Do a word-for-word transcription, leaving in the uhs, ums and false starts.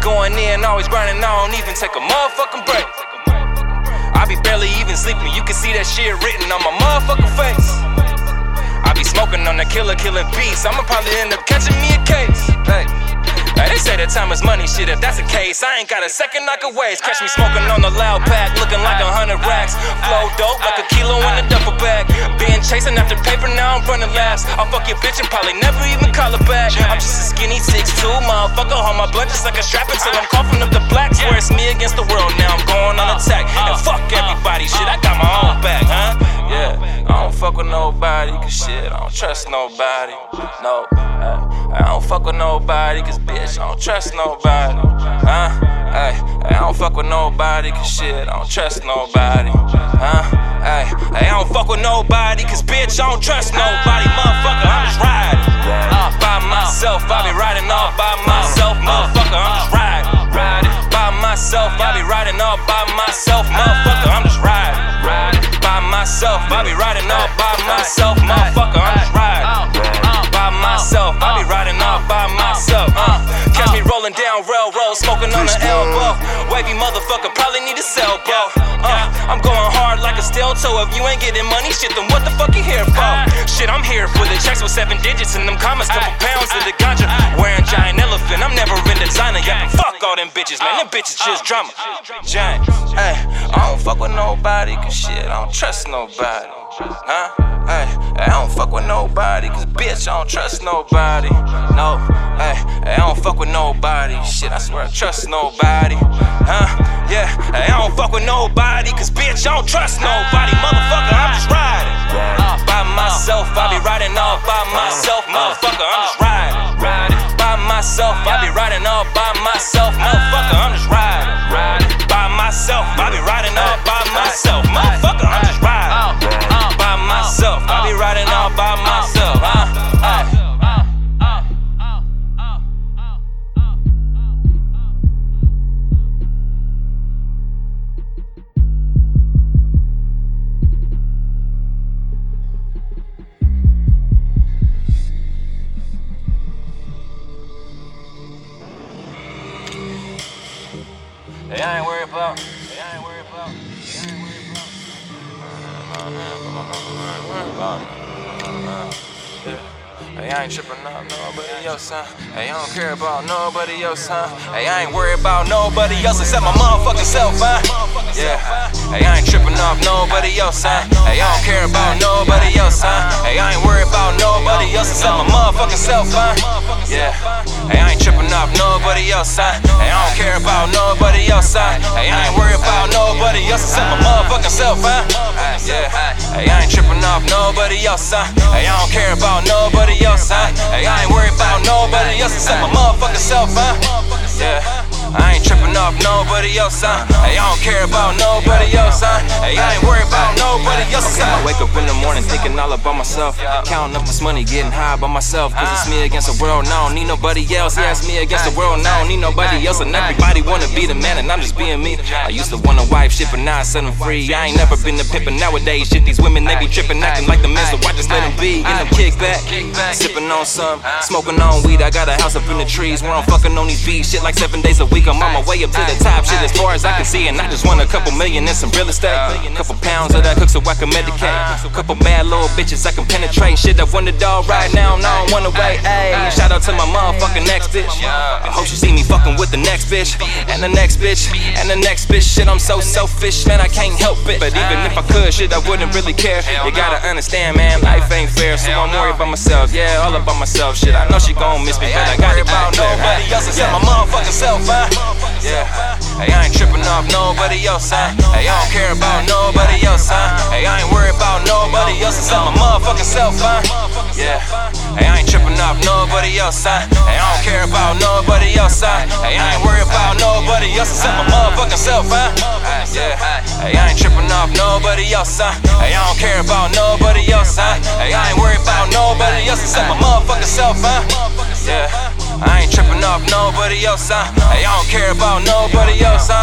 going in, always grinding, I don't even take a motherfucking break. I be barely even sleeping, you can see that shit written on my motherfucking face. I be smoking on the killer, killing beats, I'ma probably end up catching me a case. Hey. Hey, they say that time is money, shit, if that's the case, I ain't got a second I could waste. Catch me smoking on the loud pack, looking like a hundred racks. Flow dope like a kilo in a duffel bag. Been chasing after paper, now I'm running laps. I'll fuck your bitch and probably never even call her back. I'm just a skinny six two motherfucker, hold my blunt just like a strap until I'm coughing up the black. Swear it's me against the world, now I'm going on attack. And fuck everybody, shit, I got my own back, huh? Yeah, I don't fuck with nobody, cause shit, I don't trust nobody. No, I, I don't fuck with nobody, cause bitch, I don't trust nobody. Huh? Ay, I don't fuck with nobody, cause shit, I don't trust nobody. Huh? Ay, I don't fuck with nobody, cause bitch, I don't trust nobody. Motherfucker, I'm just riding. Uh, by myself, I be riding all by myself. Motherfucker, I'm just riding. Riding by myself, I be riding all by myself. Motherfucker, I'm just riding. By myself, I be riding all by myself. Motherfucker, I'm just riding. By myself, I be riding all by myself. Uh, catch me rolling down railroad, smoking on the elbow. Wavy motherfucker, probably need a cell, bro. Uh, I'm going hard like a steel toe. If you ain't getting money, shit, then what the fuck you here for? Shit, I'm here for the checks with seven digits in them commas, couple pounds of the ganja. Wearing giant elephant, I'm never in designer. Yeah, fuck all them bitches, man. Them bitches just drama. Giant, hey, I don't fuck with nobody, cause shit, I don't trust nobody. Huh? Hey, I don't fuck with nobody, cause bitch, I don't trust nobody. No, hey, I don't fuck with nobody. Shit, I swear I trust nobody. Huh? Yeah, I don't fuck with nobody, cause bitch, I don't trust nobody. Motherfucker, I'm just riding. By myself, I be riding all by myself. Motherfucker, I'm just riding. By myself, I be riding all by myself. Motherfucker, I'm just riding. By myself, I be riding all by myself. Motherfucker, I'm just riding. By myself, I be riding all by myself. Huh? Hey. Hey, I ain't worried about. Hey, I ain't worried about. Hey, I ain't worried about. Yeah. Hey, I ain't tripping off nobody else, huh? Hey, I don't care about nobody else, huh? Hey, I ain't worried about nobody else except my motherfucking self, huh? Yeah. Hey, I ain't tripping off nobody else, huh? Hey, I don't care about nobody else, huh? Hey, I ain't worried about nobody else except my motherfucking self, huh? Yeah. Hey, I ain't tripping off nobody else, huh? Hey, I don't care about nobody else, huh? Hey, I ain't worried about nobody else except my motherfucking self, huh? Yeah. Hey, I ain't tripping off nobody else, huh? Hey, I don't care about nobody else, huh? Hey, I ain't worried about nobody else except my motherfucking self, huh? Yeah. I ain't tripping off nobody else, huh? Hey, I don't care about nobody else, huh? Hey, I ain't worried about nobody else. Okay, I wake up in the morning thinking all about myself. Counting up this money, getting high by myself. Cause it's me against the world, now I don't need nobody else. Yeah, it's me against the world, now I don't need nobody else. And everybody wanna be the man and I'm just being me. I used to want a wife, shit, but now I set them free. I ain't never been the pimpin' nowadays. Shit, these women, they be trippin', acting like the men, so I just let them be. In them kickback, sippin' on some, smoking on weed. I got a house up in the trees where I'm fucking on these beats. Shit like seven days a week. I'm on my way up to the top, shit as far as I can see. And I just want a couple million in some real estate. Couple pounds of that cook so I can medicate. Couple bad little bitches I can penetrate. Shit, I want it all right now, and I don't wanna wait. Ayy, shout out to my motherfucking next bitch. I hope she see me fucking with the next bitch, and the next bitch, and the next bitch. Shit, I'm so selfish, man, I can't help it. But even if I could, shit, I wouldn't really care. You gotta understand, man, life ain't fair. So I'm worried about myself, yeah, all about myself. Shit, I know she gon' miss me, but I got it about nobody else except my motherfucking self, huh? Yeah, hey, I ain't tripping off nobody else, huh? Hey, I don't care about nobody else, huh? Hey, I ain't worried about nobody else except my motherfucking self, huh? Yeah, hey, I ain't tripping off nobody else, huh? Hey, I don't care about nobody else, huh? Hey, I ain't worried about nobody else except my motherfucking self, huh? Yeah, hey, I ain't tripping off nobody else, huh? Hey, I don't care about nobody else, huh? Hey, I ain't worried about nobody else except my motherfucking self, huh? Yeah. I ain't tripping off nobody else, huh? Hey, I don't care about nobody else, huh?